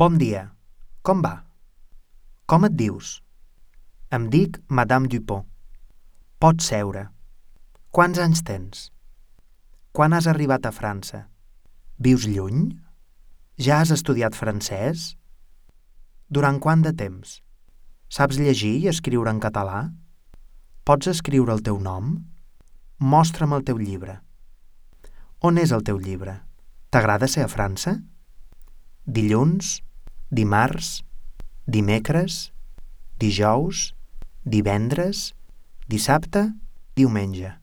Bon dia. Com va? Com et dius? Em dic Madame Dupont. Pots seure. Quants anys tens? Quan has arribat a França? Vius lluny? Ja has estudiat francès? Durant quant de temps? Saps llegir i escriure en català? Pots escriure el teu nom? Mostra'm el teu llibre. On és el teu llibre? T'agrada ser a França? Dilluns, dimarts, dimecres, dijous, divendres, dissabte, diumenge.